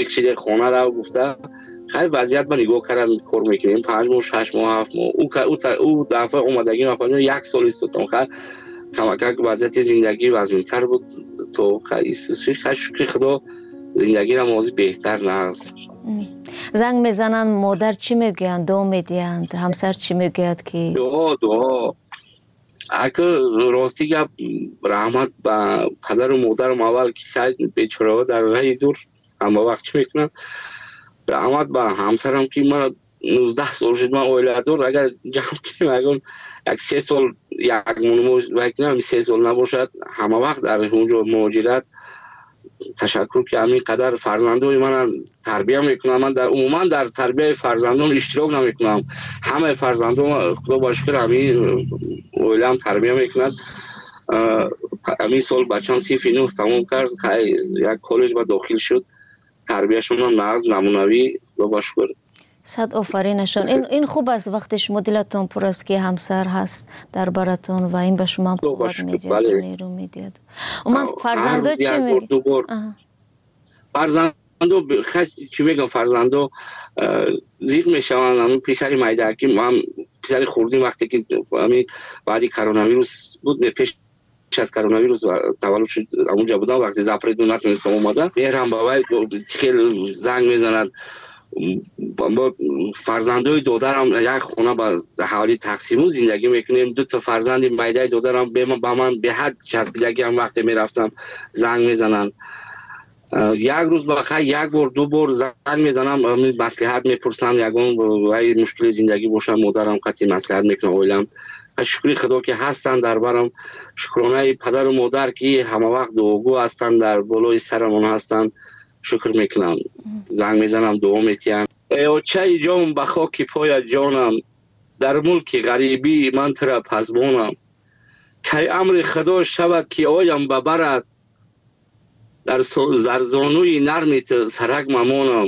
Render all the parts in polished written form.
بخشیده خانه را گفته خیلی وضعیت من نگاه کردم کار میکنیم 5 ماه 6 ماه 7 ماه او دفعه اومدگی ما 1 سال است تا خیلی کمک وضعیت زندگی وضعیت‌تر بود تو خیلی شکر خدا زندگی را موضوع بهتر نهست. زنگ میزنن مادر چی میگویند دو میدیند همسر چی میگوید که دعا اگه راستی گپ رحمت با پدر و مادرم اول که خیلی بیچاره در راه دور اما وقت چی میکنم رحمت با همسرم که من 19 سال شد من اولاد دار اگر جمع کنیم اگر 3 سال یک مونم 3 سال نباشد همه وقت در اونجا مهاجرت تشکر که همین قدر فرزندان من تربیت میکنم. من در عموما در تربیت فرزندان اشتراک نمیکنم. همه فرزندان خدا باشکر همین اولام تربیت میکنند. همین سال بچه‌م صف 9 تمام کرد یک کالج با داخل شد. تربیتشون هم ناز نمونوی خدا باشکر. صد آفرینشان. این خوب است وقتی شما دلتون پر است که همسر هست در براتون و این به شما هم قوت میده و نیرو میده. من فرزندا چی میگن؟ فرزندو خیلی چی میگم فرزندو زیغ میشوند. همون پسر مایدکی من پسر خوردیم وقتی که همین بعدی کرونا ویروس بود پیش از کرونا ویروس تولد شد اونجا بودم وقتی زپر دو نتونستم اومدم میرم بابای خیلی زنگ میزنن با فرزندای دادرم یک خونه با حوالی تقسیم زندگی میکنیم. 2 تا فرزند مایدای دادرم با من به حد چسبیدگی هم وقتی میرفتم زنگ میزنن. یک روز بخیر 1 بار 2 بار زنگ میزنم مصلحت میپرسم یگان وای مشکل زندگی باشه مادرم قطعی مصلحت میکنه اولم شکر خدا که هستن در برم شکرانه پدر و مادر که همه وقت دعاگو هستن در بالای سرمون هستن شکر میکنم. زنگ میزنم دعا میتیم ای چای جام به خاک پای جانم در ملک غریبی من ترا پزبانم کی امر خدا شود که آیم ببرد در زرزانوی نرمیت سرک ممانم.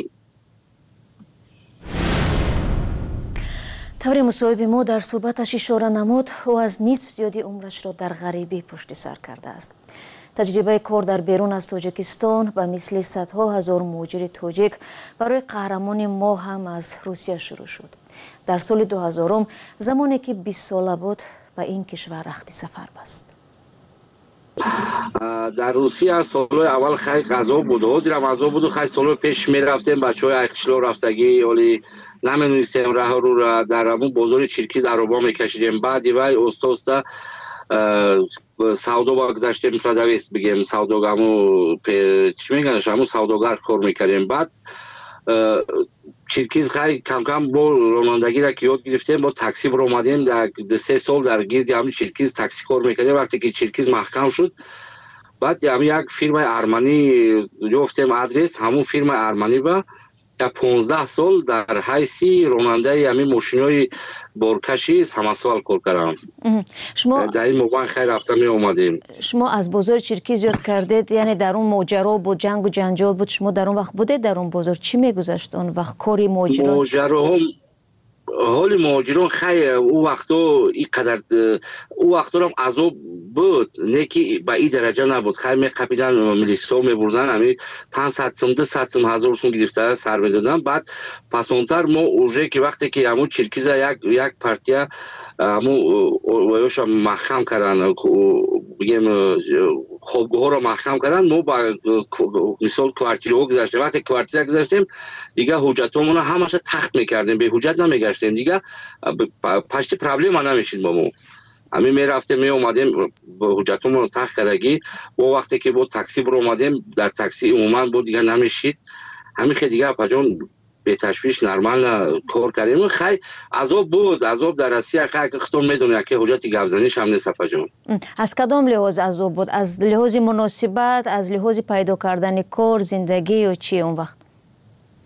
طور مصاحب ما در صحبتش اشاره نمود او از نصف زیادی عمرش را در غریبی پشت سر کرده است. تجربه کار در بیرون از تاجیکستان به مثل صدها هزار مهاجر تاجیک برای قهرمان ما هم از روسیه شروع شد. در سال 2000 زمانی که 20 ساله بود به این کشور رخت سفر بست. در روسیه سالهای اول خیلی غذا بود حاضرم غذا بود و خیلی سالهای پیش میرفتیم بچهای اکشلو رفتگی ولی نمی‌دونستیم راه رو را در همون بازار چرکیز عربا میکشیدیم. بعد وای استا سودا با گذاشتیم تا دویست بگیم سوداگامو چی میگن همون سوداگر کار میکردیم. بعد چرکیز خیلی کم کم با رانندگی را که یاد گرفتیم با تاکسی برو اومدیم در 3 سال در گرد همین چرکیز تاکسی کار میکردیم. وقتی که چرکیز محکم شد بعد همین یک فیرم ارمنی گفتیم آدرس همون فیرم ارمنی با در 15 سال در حیثی راننده همین ماشینای بارکشی همسال کار کردم. شما در این موقع خیلی رفتم می اومدیم. شما از بازار چرکیز یاد کردید یعنی در اون ماجرا بود جنگ و جنجال بود شما در اون وقت بوده در اون بازار چی میگذشت اون وقت کاری ماجرا حال مهاجران خیلی او وقتا اینقدر او وقتا هم عذاب بود نه که به این درجه نبود. خیلی میقپیدن ملیسا میبردن همین 500 سوم 200 سوم 1000 سوم گرفته سر میدادن. بعد پسانتر ما اوجه که وقتی که همون چرکیز یک پارتیا همون ویوش محکم کردن بگیم خوابگاه ها رو محکم کردن ما با مثال کوارتیرها گذاشتیم. وقتی کوارتیر گذاشتیم دیگه حجتمون همش تخت میکردیم به حجت نمیگشتیم دیگه پشت پرابلم نمیشید با ما همین میرفتیم می اومدیم با حجتمون تخت کردگی و وقتی که با تاکسی برو اومدیم در تاکسی عموما بود دیگه نمیشید همین که دیگه پجان به تشویش نرمال کار کردیم. خیلی عذاب بود عذاب در روسیه خیلی خودتون میدونید که حجت گوزنیش هم نیست فجان. از کدام لحاظ عذاب بود؟ از لحاظ مناسبت از لحاظ پیدا کردن کار زندگی و چی اون وقت؟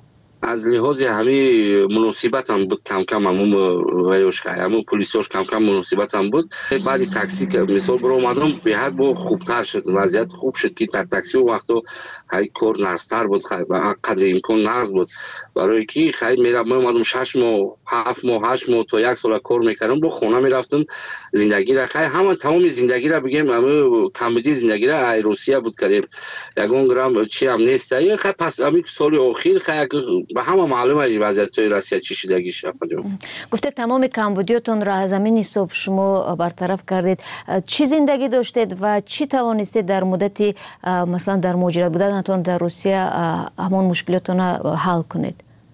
از لحاظ همین مناسبت هم بود کم کم همون ویوش همون پلیسوش کم کم مناسبت هم بود. بعدی تاکسی که مثال برو اومدم به حد با خوبتر شد، وضعیت خوب شد که در تاکسی و وقتا های کار نرستر بود و قدر امکان نرز بود. برای که خیلی میرم من اومدم 6 ماه 7 ماه 8 ماه تا 1 سال کار میکردم، با خونه میرفتم زندگی را خیلی همه تمام زندگی را بگیم همه کمبودی زندگی را ای روسیه بود کردیم یگان گرام چی هم نیست. خیلی پس همین سال اخیر خیلی به همه معلومه وضعیت توی روسیه چی شدگی شد. گفته تمام کمبودیاتون را از زمین صبح شما برطرف کردید. چی زندگی داشتید و چی توانستید در مدتی مثلا در مهاجرت بودنتون در روسیه همون مشکلاتون حل کنید؟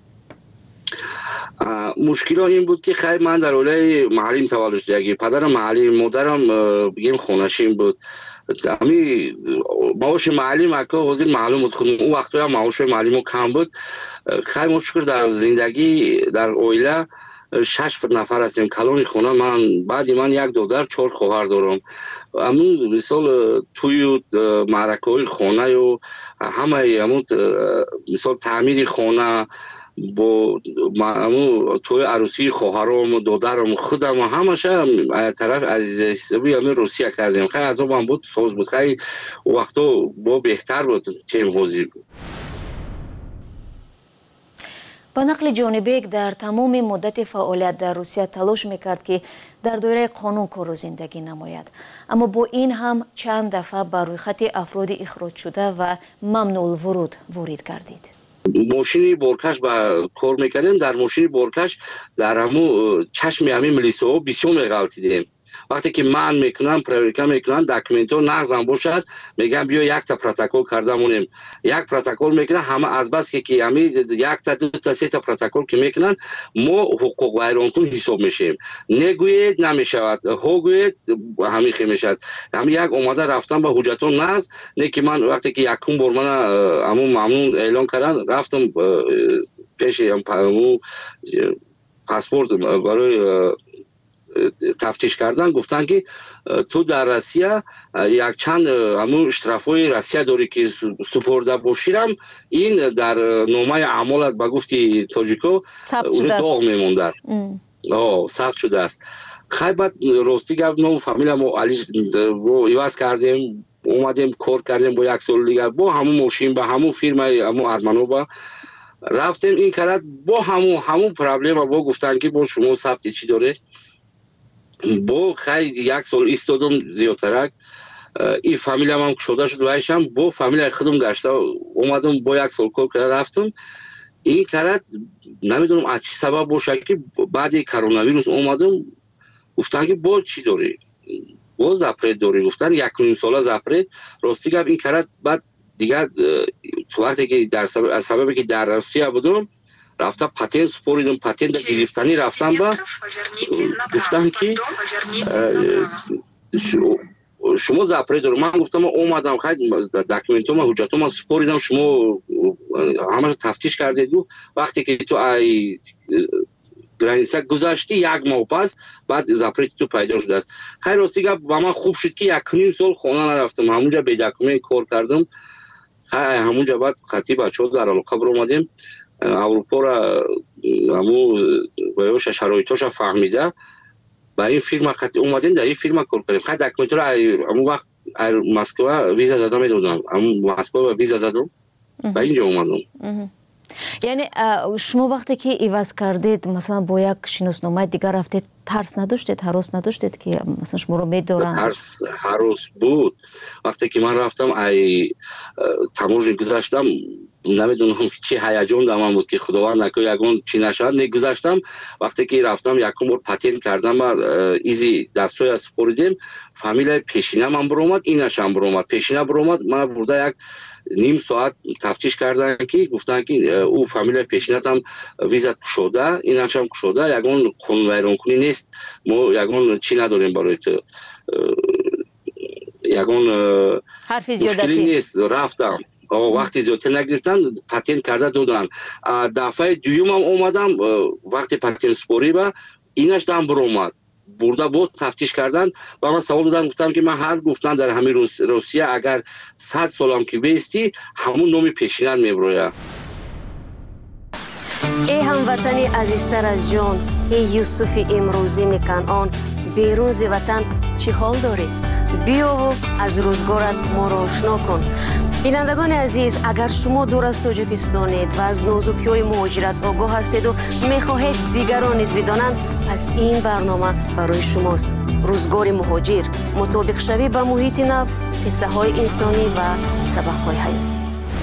مشکل این بود که خیلی من در اوله محلیم تولد شدگی، پدرم محلی، مادرم بگیم خونشین بود. امی معاش معلم اکا حاضر معلوم بود خودم اون وقت هم معاش معلم کم بود. خیلی مشکل در زندگی در اویله 6 نفر هستیم کلون خونه. من بعد من 1 دختر 4 خواهر دارم. همون مثال توی معرکه خونه و همه همون مثال تعمیر خونه با همون توی عروسی خواهرام دخترم خودم همش طرف از حسابی همین روسیه کردیم. خیلی از اون بود سوز بود، خیلی وقتا با بهتر بود تیم حاضر بود. با نقل جانبیک در تمام مدت فعالیت در روسیه تلاش میکرد که در دایره قانون کار و زندگی نماید، اما با این هم چند دفعه بر روی خط افراد اخراج شده و ممنوع الورود وارد گردید. ماشینی بارکش با کار میکردیم، در ماشینی بارکش در همون چشم همین ملیسا بسیار میغلطیدیم. وقتی که من میکنم پروریکا میکنم داکومنتو نغزم باشد میگم بیا 1 تا پروتکل کردمونیم 1 پروتکل میکنن همه از بس که همین 1 تا 2 تا 3 تا پروتکل که میکنن ما حقوق ویرانکن حساب میشیم. نگوید نمیشود، هوگوید همین خیلی میشد. همین 1 اومده رفتم با حجتون ناز نه که من وقتی که یکم بار من همون ممنون اعلان کردن رفتم پیش همون پاسپورت برای تفتیش کردن، گفتن که تو در روسیه یک چند همون اشترافای روسیه داری که سپرده باشیرم این در نامه اعمالت به گفتی تاجیکو داغ میمونده است. سخت شده است. خیلی بعد راستی گفتم فامیلم و علی رو ایواز کردیم اومدیم کار کردیم با 1 سال دیگر با همون ماشین با همون فیرم همون ارمانووا رفتیم این کرد با همون پرابلم با گفتن که با شما ثبت چی داره. با خیلی 1 سال ایستادم زیادترک این فامیلم هم شده شد وایشم با فامیل خودم گشته اومدم با 1 سال کار کرده رفتم این کرد نمیدونم از چی سبب باشه که بعد کرونا ویروس اومدم گفتن که با چی داری با زپرت داری گفتن 1.5 ساله زپرت راستی گفت این کرد. بعد دیگر وقتی که در سببی که در روسیه بودم رفتم پاتنت سپوریدم پاتنت گرفتنی رفتم با گفتم که شما زپرت دارم. من گفتم اومدم خیلی داکومنتوم حجتوم سپوریدم شما همه تفتیش کردید. وقتی که تو ای گرانیسا گذاشتی 1 ماه پس بعد زپرت تو پیدا شده است. خیلی راستی با من خوب شد که 1.5 سال خونه نرفتم همونجا به داکومنت کار کردم. همونجا بعد خطی بچه‌ها در علاقه بر اومدیم اروپا را همون ویوش شرایطش فهمیده با این فیلم خطی اومدیم در این فیلم کار کردیم. خیلی داکومنت را همون وقت مسکو ویزا زدم میدادم همون مسکو ویزا زدم و اینجا اومدم. یعنی شما وقتی که ایواز کردید مثلا با 1 شناسنامه دیگر رفتید ترس نداشتید هراس نداشتید که مثلا شما رو میدارن؟ ترس هراس بود. وقتی که من رفتم ای تماشا گذاشتم نمیدونم چه هیجان در من بود که خداوند نکنه یگان چی نشد نگذاشتم. وقتی که رفتم 1 بار پاتنت کردم و ایزی دستوی از سپوریدیم فامیل پیشینه من برومد اینش هم برومد پیشینه برومد من برده 1.5 ساعت تفتیش کردن که گفتن که او فامیل پیشینت هم ویزت کشوده اینش هم کشوده یگان قانون ویرانکنی نیست ما یگان چی نداریم برای تو یگان حرفی مشکلی نیست. رفتم وقتی زیادتر نگرفتن پاتنت کرده دادن. دفعه دوم هم اومدم وقتی پاتنت سپوری با اینش هم برومد برده بود تفتیش کردن و من سوال دادم گفتم که من هر گفتن در همین روسیه اگر 100 سالم که بیستی همون نومی پیشینت میبروید. ای هموطنی عزیزتر از جان، ای یوسف امروزین کنعان، بیرون ز وطن چی حال داری؟ بیا و از روزگارت ما را آشنا کن. بینندگان عزیز، اگر شما دور از تاجیکستانید و از نازکی‌های مهاجرت آگاه هستید و می‌خواهید دیگران نیز بدانند، پس این برنامه برای شماست. روزگار مهاجر، مطابق شوی با محیط نو، قصه های انسانی و سبق‌های حیاتی.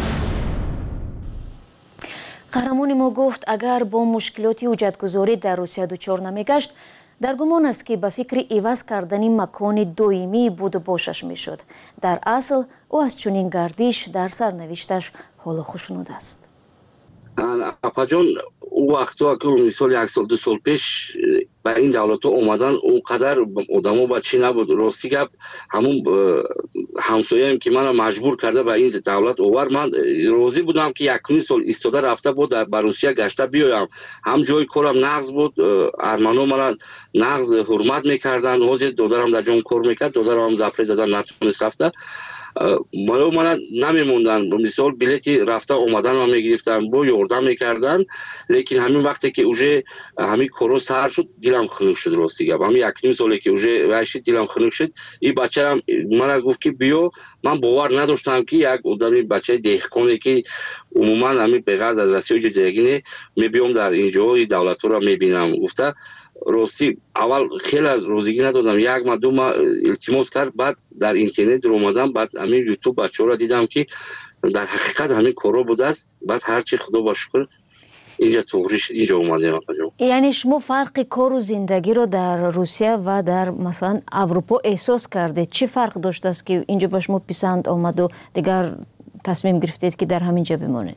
قهرمان ما گفت اگر با مشکلات حجتگذاری در روسیه دچار نمیگشت، در گمان است که به فکر عوض کردن مکان دائمی بود باشش میشد. در اصل او از چنین گردش در سرنوشتش حال خوشنود است. اپاجان او وقتا که مثال یک سال دو سال پیش به این دولت ها اومدن اونقدر آدم ها بچه نبود. راستی گپ همون همسایه‌ام که من مجبور کرده به این دولت اوور، من راضی بودم که یک سال ایستاده رفته بود به روسیه گشته بیایم. هم جای کارم نغز بود، ارمنا من نغز حرمت میکردن، حاضر دادرم در جام کار میکرد، دادرم هم زفره زدن نتونست رفته. من نمیموندن، مثال بلیتی رفته اومدن و میگرفتن با یاردم میکردن. لیکن همین وقتی که اوجه همین کارو سر شد دلم خنک شد. راستی گپ همین یک نیم سالی که اوجه واشی دلم خنک شد. این بچه هم من گفت که بیا. من باور نداشتم که یک آدمی بچه دهقانی که عموما همین به غرض از رسیای جدیگینه میبیام در اینجا این دولت رو میبینم. گفته راستی اول خیلی از روزگی ندادم، یک ما دو ما التماس کرد، بعد در اینترنت رو اومدم، بعد همین یوتیوب بچه‌ها را دیدم که در حقیقت همین کارا بوده است. بعد هرچی خدا با شکر اینجا توریش اینجا اومدم. یعنی شما فرق کار و زندگی رو در روسیه و در مثلا اروپا احساس کردید؟ چه فرق داشته است که اینجا به شما پسند آمد و دیگر تصمیم گرفتید که در همینجا بمانید؟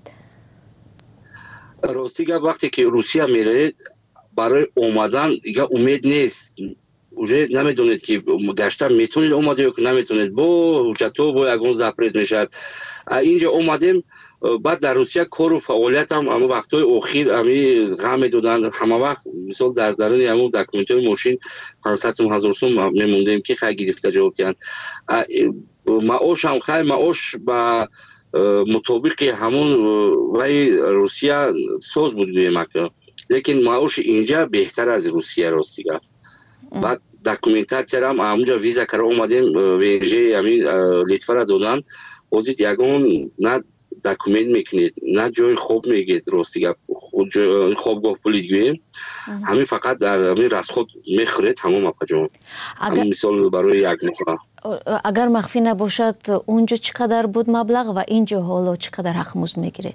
راستی وقتی که روسیه میره برای اومدن دیگه امید نیست. اوجه نمیدونید که گشتن میتونید اومده یا که نمیتونید. با حجتو با یگون زپرید میشد. اینجا اومدیم، بعد در روسیه کار و فعالیت هم اما وقتای اخیر همی غم میدادن. همه وقت مثال در درون همون دکومنتای ماشین 500,000 سوم میموندیم که خیلی گرفته جواب کردن. معاش هم خیلی معاش با مطابق همون وی روسیه سوز بود بیمک. لیکن معاش اینجا بهتر از روسیه. راستی گفت. بعد دکومنتاسیا هم همونجا ویزا کرده اومدیم، ویژه همین لیتوا را دادن. وزید یگون نه دکومنت میکنید نه جای خوب میگید. راستی گفت خوابگاه پلیدگویی همین فقط در همین رسخود میخورید تمام اپاجون. همین مثال برای یک نفر. اگر مخفی نباشد اونجا چقدر بود مبلغ و اینجا حالا چقدر حق مزد میگیرید؟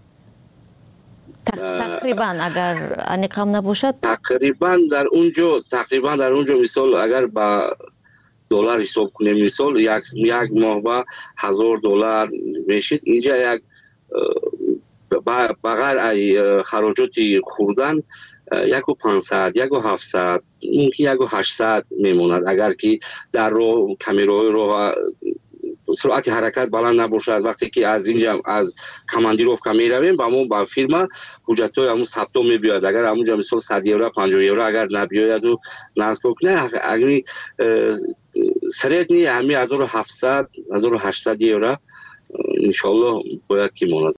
تقریبا اگر انقام نباشد تقریبا در اونجا مثال اگر با دلار حساب کنیم، مثال یک ماه با $1000 میشید. اینجا یک بغیر خراجات خوردن 1500 1700 ممکن 1800 میموند. اگر که در راه کامیرای راه سرعت حرکت بلند نباشد. وقتی که از اینجا از کماندیروفکا میرویم با ما با فیرما حجتای همون ثبت میبیاد. اگر همونجا مثلا 100 یورو 50 یورو اگر نبیاید و نصب کنه، اگر سریعت نی همین 1700 1800 یورو ان شاء الله باید که ماند.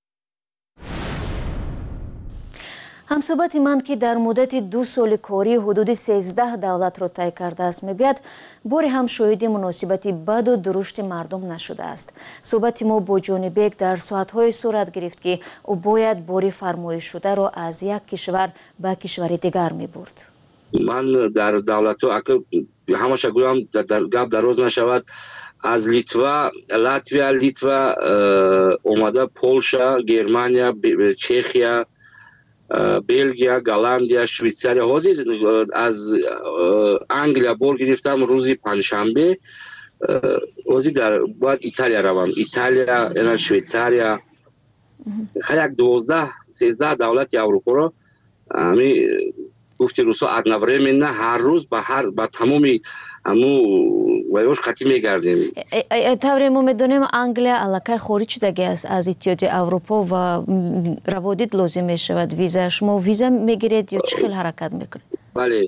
همصحبت من که در مدت 2 سال کاری حدود 13 دولت را طی کرده است میگوید باری هم شاهد مناسبت بد و درشت مردم نشده است. صحبت ما با جان بیگ در ساعتهای صورت گرفت که او باید باری فرمایش شده را از یک کشور به کشور دیگر می برد. من در دولت ها همش گویم در گپ دراز نشود، از لیتوا، لاتویا اومده، پولشا، گرمانیا، چخیا، بلژیا، گالندیا، شویتزاریا. حاضر از انگلیا بار گرفتم روزی پنجشنبه. حاضر در باید ایتالیا روم. ایتالیا، اینا شویتزاریا، خیلی 12-13 دولت اروپا را همی گفتی روسا ادنوره من نه هر روز با تمامی همو ویوش قطعی میگردیم. طوری ما میدونیم انگلیا علاقه خارج شدگی است از اتحادیه اروپا و روادید لازم میشود ویزا. شما ویزا میگیرید یا چه خیلی حرکت میکنید؟ بله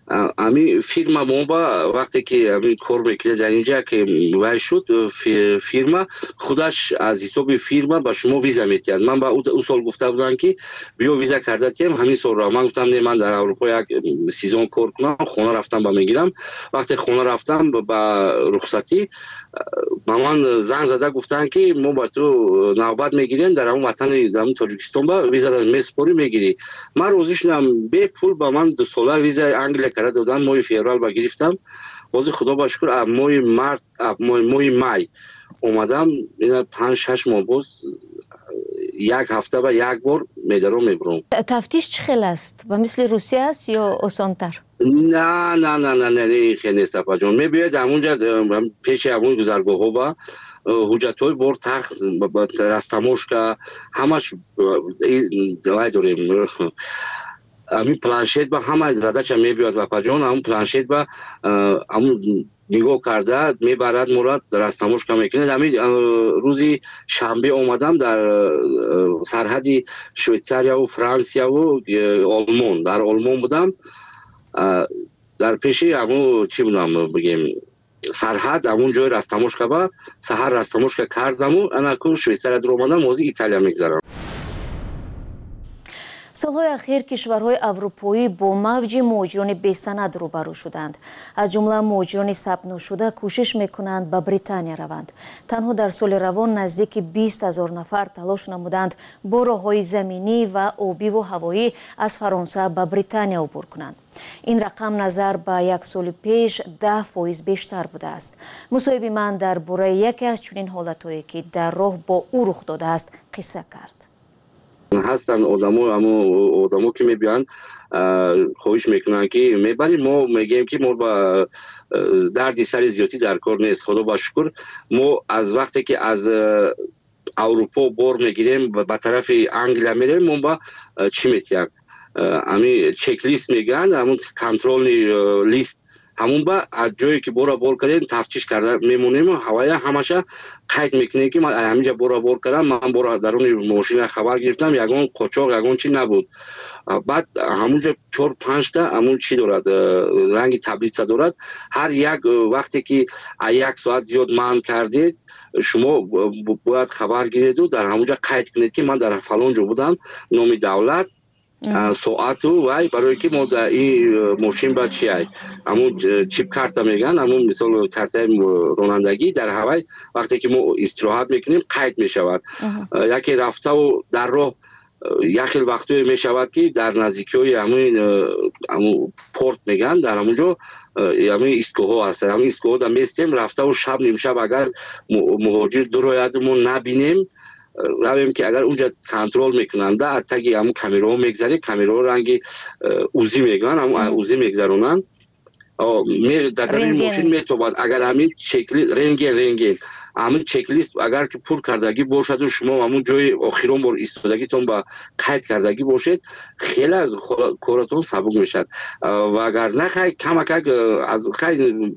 امی فیرما موبا وقتی که امی کار میکنه در اینجا که وای شد فیرما خودش از حساب فیرما با شما ویزا میتید. من با او سال گفته بودم که بیا ویزا کرده تیم همین سال را من گفتم نه من در اروپا یک سیزن کار کنم خونه رفتم با میگیرم. وقتی خونه رفتم با رخصتی با من زنگ زده گفتن که ما با تو نوبت میگیریم در اون وطن در تاجیکستان با ویزا میسپوری میگیری. من روزش نم به پول با من 2 ساله ویزا انگلیس کرده دادن. ماه فوریه با گرفتم باز خدا با شکر ماه مارس ماه مای اومدم اینا 5-6 ماه باز یک هفته با یک بار میدارم میبرم. تفتیش چه خیلی است؟ و مثل روسیه است یا آسان‌تر؟ نه خیلی نیست اپا جان. میباید همونجا پیش همون گذرگاه ها با حجت های بر تخت رستموشکا همش دوای داریم. همین پلانشیت با همه زدهش میباید اپا جان. همون پلانشیت با همون نگاه کرده میبرد مراد رستموشکا میکنه. همین روزی شنبه اومدم در سرحد شویتریا و فرانسیا و آلمان در آلمان بودم. در پیشی همون چی بودم بگیم سرحد همون جای رستموشکا با سحر رستموشکا کردم و انا که شویتریا در اومدم موزی ایتالیا میگذارم. солҳои ахир кишварҳои аврупоӣ бо мавҷи муҳоҷирони бесанад рӯбарӯ шуданд. аз ҷумла муҳоҷирони сабтношуда кӯшиш мекунанд ба британия раванд. танҳо дар соли равон наздики 20 000 нафар талош намуданд бо роҳҳои заминӣ ва обиву ҳавоӣ аз фаронса ба британия убур кунанд. ин рақам назар ба як соли пеш 10% бештар будааст. мусоҳиби ман дар бораи яке аз чунин ҳолатҳое ки дар роҳ бо ӯ рух додааст қисса кард. هستن آدمو که میبیان خواهش میکنن که میبریم ما میگیم که ما با دردی سر زیادی در کار نیست. خدا با شکر ما از وقتی که از اروپا بار میگیریم و به طرف انگلیا میریم ما با چی میتیم همین چک لیست میگن همون کنترل لیست همون با از جایی که بورا بار کردیم تفتیش کرده میمونیم و هوایی همشه قید میکنیم که من همینجا بورا بار کردم. من بورا درون ماشین خبر گرفتم یگان قاچاق یگان چی نبود. بعد همونجا 4-5 تا همون چی دارد رنگ تبلیغ دارد. هر یک وقتی که 1 ساعت زیاد مهمان کردید شما باید خبر گیرید و در همونجا قید کنید که من در فلان جا بودم نام دولت ساعت و برای که ما در این ماشین باید چی هست همون چیپ کارت میگن همون مثال کارت رانندگی در هوای وقتی که ما استراحت میکنیم قید میشود. یکی رفته و در راه یکی وقتی میشود که در نزدیکی های همون پورت میگن در همونجا همون ایستگاه ها هست. همون ایستگاه ها میستیم رفته و شب نیم شب اگر مهاجر درایدمون نبینیم رویم که اگر اونجا کنترل میکنند اتگی همون کامیرا میگذاری کامیرا رنگی اوزی میگن همون اوزی میگذارونن در این ماشین میتوباد اگر همین چکلی رنگین همون چک لیست اگر که پر کردگی باشد و شما همون جای آخرون بار ایستادگیتون با قید کردگی باشید خیلی کارتون سبک میشد و اگر نه کم از خیلی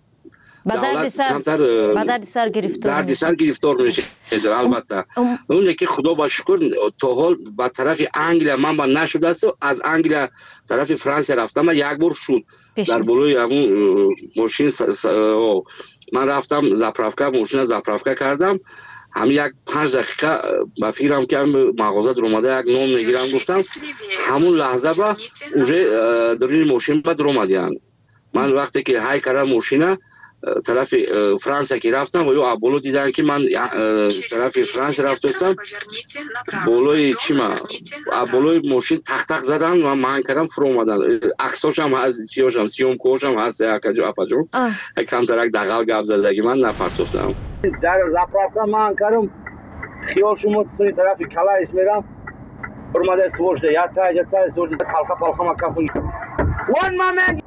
دردی سر گرفتار میشه. البته اون که خدا با شکر تا حال با طرف انگلیا من با نشده است و از انگلیا طرف فرانسه رفتم و یک بار شد در بالای همون ماشین من رفتم زاپراوکا ماشین زاپراوکا کردم همین یک 5 دقیقه با فکرم که مغازه در اومده یک نام میگیرم گفتم همون لحظه با اونجا در این ماشین با در اومدن. من وقتی که های کردم ماشینه طرف فرانسه که رفتم و یا بالا دیدن که من طرف فرانسه رفتم بالای چی ما بالای ماشین تق زدم و من کردم فرو اومدن عکساشم از چیاشم سیوم کوشم هست یک اپاجو کم ترک دغل گپ زدگی من نپرتفتم در زاپراوکا من کردم خیال شما سوی طرف کلاس میرم اومده سوژده یا تا سوژده پالخا ما کافون one moment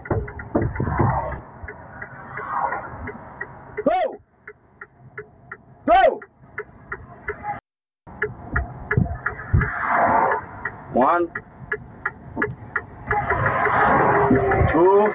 Go! 1 2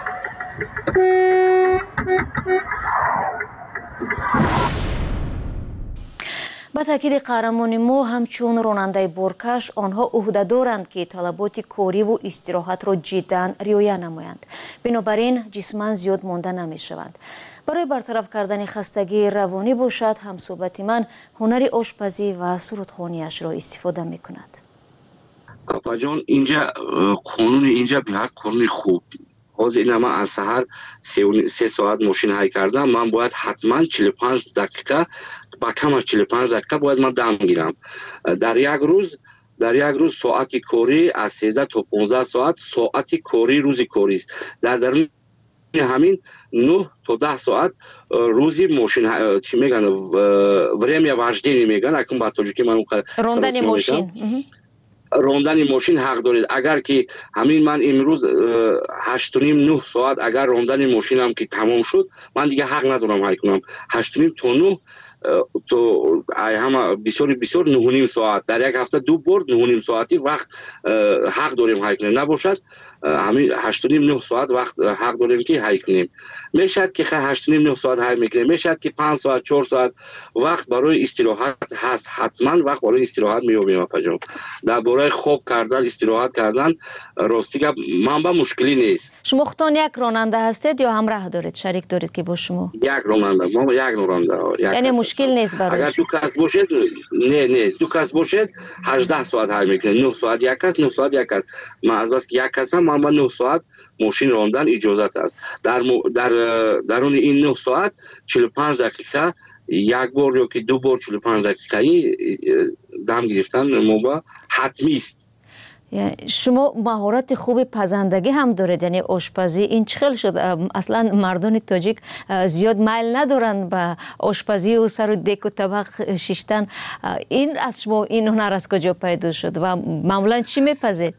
ба ба таъкиди қаҳрамони мо ҳамчун ронандаи боркаш онҳо ӯҳдадоранд ки талаботи кориву истироҳатро ҷиддан риоя намоянд. бинобар ин ҷисман зиёд монда намешаванд. барои бартараф кардани хастагии равонӣ бошад ҳамсӯҳбати ман ҳунари ошпазӣ ва сурудхониашро истифода мекунад. апаҷон инҷа қонуни инҷа беҳад қонуни хуб. ҳозир ина ман аз саҳар 3 соат мошин ҳай кардам, ман бояд ҳатман 45 дақиқа ба камаш 45 дақиқа бояд ман дам гирам. дар як рӯз соати корӣ аз 13 то 15 соат соати корӣ рӯзи корист. дар даруни ҳамин 9 то 10 соат рӯзи мошин чӣ меган время вождение меган. акун ба тоҷикӣ ман рондани мошин рондани мошин ҳақ доред. агар ки ҳамин ман имрӯз 8-9 соат агар рондани мошинам ки тамом шуд, ман дига ҳақ надорам ҳай кунам. 8 то 9 то ҳама бисёри 9.5 соат дар як ҳафта 2 бор 9.5 соати вақт ҳақ дорем ҳай кунем. набошад ҳамин 8-9 соат вақт ҳақ дорем ки ҳай кунем. мешавад ки 8-9 соат ҳай мекунем, мешавад ки 5 соат 4 соат вақт барои истироҳат ҳаст. ҳатман вақт барои истироҳат меёбем. апаҷон дар бораи хоб кардан истироҳат кардан рости гап манба мушкилӣ нест. шумо худтон як ронанда ҳастед ё ҳамраҳ доред, шарик доред ки бо шумо? як ронанда яъне мушкил нест барои агар ду кас бошед не ду кас бошед 18 соат ҳай мекунед. 9 соат як кас 9 соат як кас. ман аз баски як касам ман ба 9 соат мошин рондан иҷозат аст. дар даруни ин 9 соат 45 дақиқа як бор ё ки 2 бор 45 дақиқаи дам гирифтан моба ҳатмист. шумо маҳорати хуби пазандагӣ ҳам доред, яъне ошпазӣ. ин чӣ хел шуд? аслан мардони тоҷик зиёд майл надоранд ба ошпазию сару деку табақ шиштан. ин аз шумо ин ҳунар аз куҷо пайдо шуд ва маъмулан чӣ мепазед?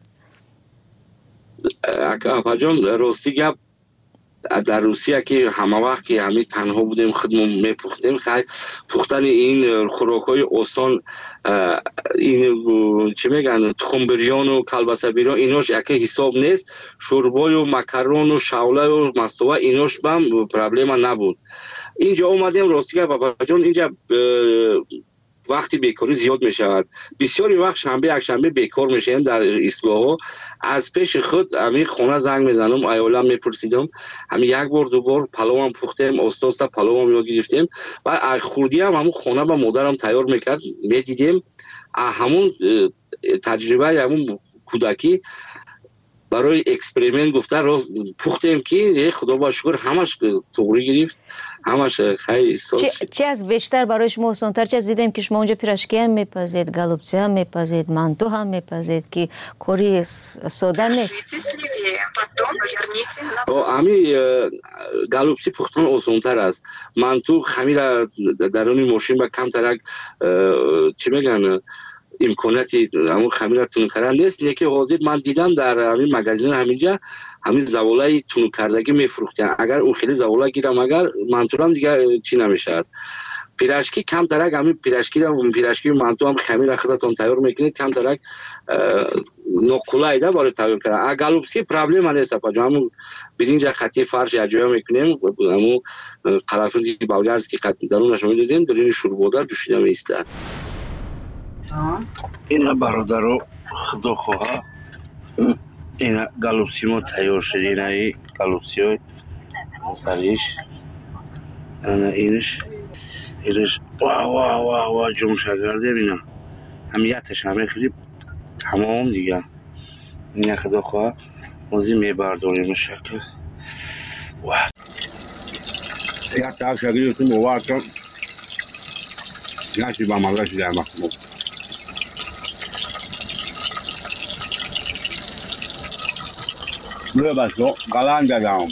апаҷон рости гап дар Русия ки ҳама вақт ки ҳамин танҳо будем худмон мепухтем, хай пухтани ин хӯрокҳои осон, ин чӣ меган тухмбирёну калбасабирён, инош яке ҳисоб нест. шӯрбою макарону шавлаю мастова инош бам проблема набуд. инҷа омадем рости гап апаҷон инҷа вақти бекорӣ зиёд мешавад. бисёри вақт шанбе якшанбе бекор мешавем дар истгоҳҳо. аз пеши худ ҳамин хона занг мезанам, аёлам мепурсидам. ҳамин як бор ду бор паловам пухтем, оста паловам ёд гирифтем ва хурдиам ҳамун хона ба модарам тайёр мекард, медидем. ҳамун таҷрибаи ҳамун кӯдакӣ барои эксперимент гуфта пухтем ки худо ба шукр ҳамаш туғрӣ гирифт. ҳамаш хай чӣ аз бештар барои шумо осонтар? чӣ аз дидем ки шумо онҷо пирашки ҳам мепазед, голубцы ҳам мепазед, манту ҳам мепазед ки кори сода нест. ҳамин голубцы пухтан осонтар аст. манту хамира даруни мошин ба камтарак чӣ меган имконияти ҳамун хамира тунук кардан нест. неки ҳозир ман дидам дар ҳамин магазинҳо ҳаминҷа ҳамин заволаи тунуккардагӣ мефурӯхтанд. агар ӯ хеле завола гирам агар мантурам дига чӣ намешавад. пирашки камтарак ҳамин пирашки мантуам хамира худатон тайёр мекунед, камтарак ноқулайда барои тайёр кардан. голубцы проблема нест апаҷон. ҳамун биринҷа қатъи фарш якҷоя мекунем, ҳамун қарафинки болгарский дарунашро медозем, дурини шӯрбодар ҷӯшида меистад. ина бародаро худохоҳа ина голубсимо тайёр шуд. инаи голубсиёй мутариш ана инш ва ҷомшакардем. ина ҳам яташа мехӯриб тамом дига. ина худохоҳа ҳозир мебардорем шакл яташа гирифтим овардам яши ба маза шудаам. бебасо галан дадам.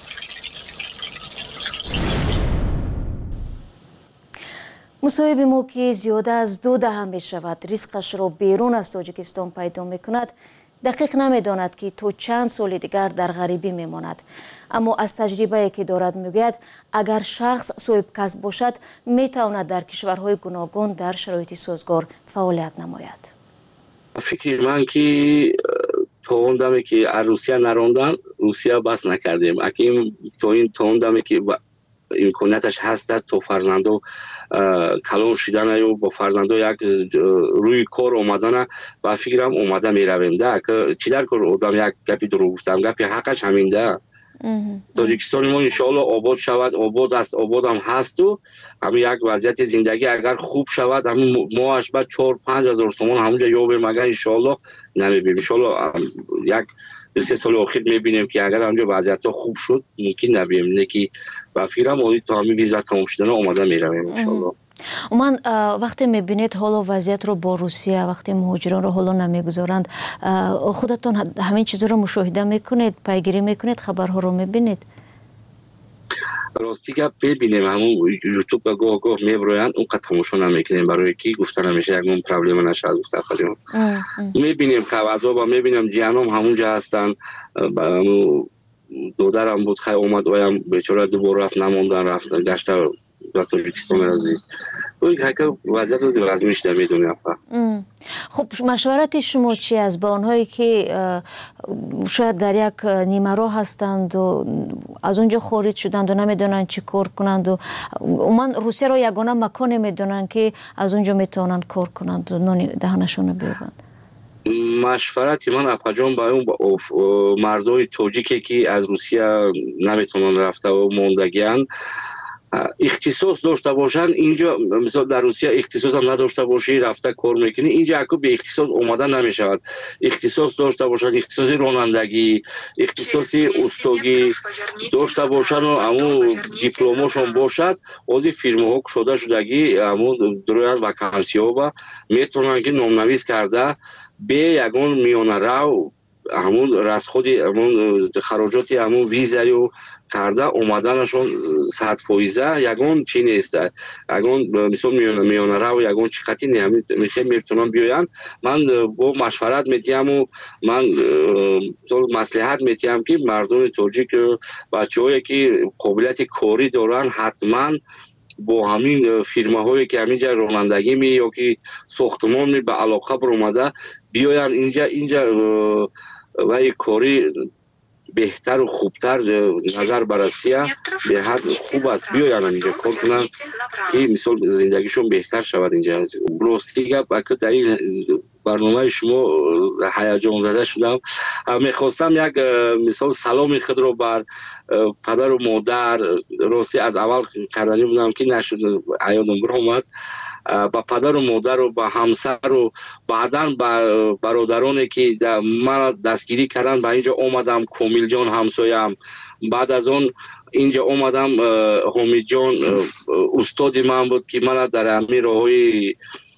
мусоҳиби мо ки зиёда аз 2 даҳа мешавад ризқашро берун аз тоҷикистон пайдо мекунад, дақиқ намедонад ки то чанд соли дигар дар ғарибӣ мемонад. аммо аз таҷрибае ки дорад мегӯяд, агар шахс соҳибкасб бошад, метавонад дар кишварҳои гуногун дар шароити созгор фаъолият намояд. фикри ман ки то он даме ки аз Русия нарондан, Русия бас накардем. аким то он даме ки امکانیتش هست تا فرزندو کلان شدن یا با فرزندو یک روی کار آمدن و فکرم اومده میرویم ده که چی در کار آدم یک گپی درو گفتم گپی حقش همین ده. تاجیکستان ما انشاءالله آباد شود، آباد است، آباد هم هست و همین یک وضعیت زندگی اگر خوب شود همین ماهش بعد 4-5 هزار تومان همونجا یابیم اگر انشاءالله نمیبینیم انشاءالله یک 2-3 سال آخر میبینیم که اگر همونجا وضعیت ها خوب شد ممکن نبیم نکی و فکرم آدید تا همین ویزا تمام شدن آماده میرویم انشاءالله. من وقتی میبینید حالا وضعیت رو با روسیه وقتی مهاجران رو حالا نمیگذارند خودتون همین چیز رو مشاهده میکنید پیگیری میکنید خبرها رو میبینید؟ راستی گپ ببینیم همون یوتیوب گاه گاه میبرویند اون قد تماشا نمیکنیم برای کی گفتن همیشه یکمون پرابلم نشد گفته خودمون میبینیم که عذاب میبینیم جهنم همونجا هستن دودرم بود خیلی اومد اویم بیچاره دوباره رفت نموندن رفتن گشتر در تاجیکستان رازی که وضعیت روزی وزمیش نمیدونیم. خب مشورت شما چی است با آنهایی که شاید در یک نیمه راه هستند و از اونجا خارج شدند و نمیدونن چی کار کنند و من روسیه رو یگانه مکانی میدونن که از اونجا میتونن کار کنند و نانی دهنشون بیابند؟ مشورتی من اپاجان با اون مردای تاجیکی که از روسیه نمیتونن رفته و موندگیان اختصاص داشته باشن اینجا مثلا در روسیه اختصاص هم نداشته باشی رفته کار میکنی اینجا اکو به اختصاص اومدن نمیشود اختصاص داشته باشن اختصاص رانندگی اختصاص استاگی داشته باشن و همون دیپلماشون باشد از فیرما ها شده شدگی همون درویان وکانسی ها با میتونن که نامنویس کرده به یگان میانه رو همون رسخود همون خراجاتی همون ویزا رو کرده اومدنشون 100% یگان چی نیست یگان مثلا میانه رو یگان چقدی میتونن بیاین من با مشورت میتیم و من مصلحت میتیم که مردم تاجیک بچه‌هایی که قابلیت کاری دارن حتما با همین فیرما هایی که همینجا رانندگی می یا که ساختمان می به علاقه برآمده بیاین اینجا و کاری بهتر و خوبتر نظر بررسی به حد خوب است بیاین اینجا کار کنن که مثال زندگیشون بهتر شود اینجا. راستی گپ در این برنامه شما هیجان زده شدم میخواستم یک مثال سلام خود رو بر پدر و مادر راستی از اول کردنی بودم که نشد عیادم برآمد با پدر و مادر و با همسر و بعداً با برادرانی که من دستگیری کردن با اینجا اومدم کامیل جان همسایم بعد از اون اینجا اومدم حمید جان استاد من بود که من در همین راههای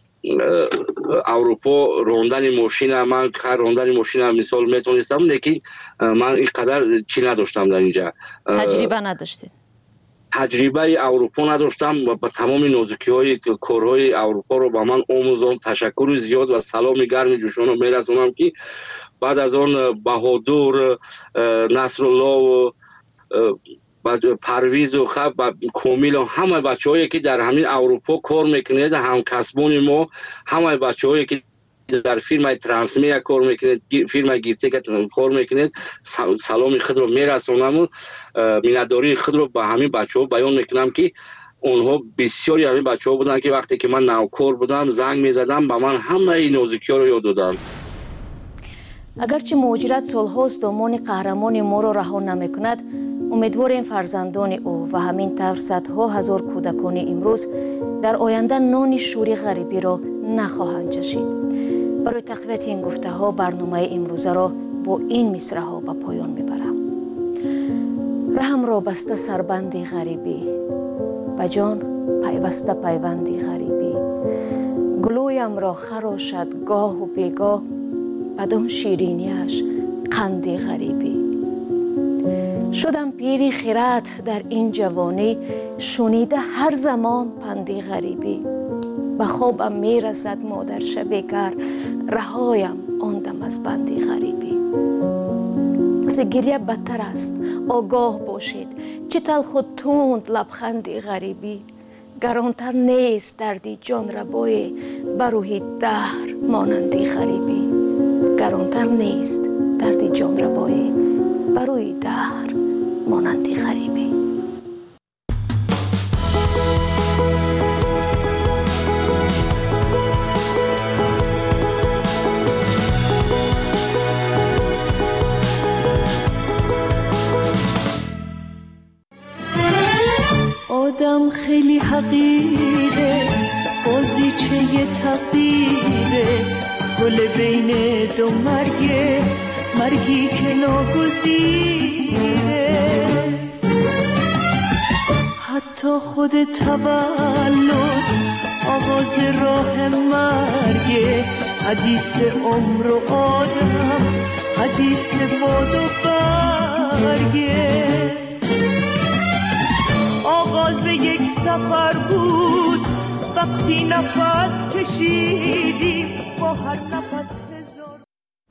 اروپا راندن ماشین من راندن ماشین مثال میتونستم لیکن من اینقدر چی نداشتم در اینجا تجربه نداشتید تجربه اروپا نداشتم و با تمام نازکی های کارهای اروپا رو با من آموزان تشکر زیاد و سلام گرم جوشان رو میرسونم که بعد از آن بهادر نصرالله و پرویز و خب کامیل و همه بچه هایی که در همین اروپا کار میکنید هم کسبان ما همه بچه هایی که در فیلم ترانسمیا کار میکنید فیلم گیرتیک کار میکنید سلام خود رو میرسونم و مینداری خود رو به همین بچه ها بیان میکنم که اونها بسیاری همین بچه ها بودن که وقتی که من نوکار بودم زنگ میزدم به من همه این نازکی ها رو یاد دادن. اگرچه مهاجرت سالهاست دامان قهرمان ما را رها نمیکند امیدواریم فرزندان او و همین طور صدها هزار کودکان امروز در آینده نان شوری غریبی را نخواهند چشید. برای تقویت این گفته ها برنامه امروزه را با این مصرع ها به پایان میبرم. رحم را بسته سربندی غریبی به جان پیوسته پیوندی غریبی گلویم را خراشد گاه و بیگاه بدان شیرینیش قندی غریبی شدم پیری خیرات در این جوانی شنیده هر زمان پندی غریبی به خوابم میرسد مادر شبیگر رهایم آندم از بندی غریبی زگریه بدتر است آگاه باشید چه تلخ و تند لبخندی غریبی گرانتر نیست دردی جان ربای بروی دهر مانندی غریبی گرانتر نیست دردی جان ربای بروی دهر مانندی غریبی. دو مرگی که ناگزیره. حتی خود تولد آغاز راه مرگه، حدیث عمر و آدم، حدیث باد و برگه. آغاز یک سفر بود وقتی نفس کشیدیم، با هر نفس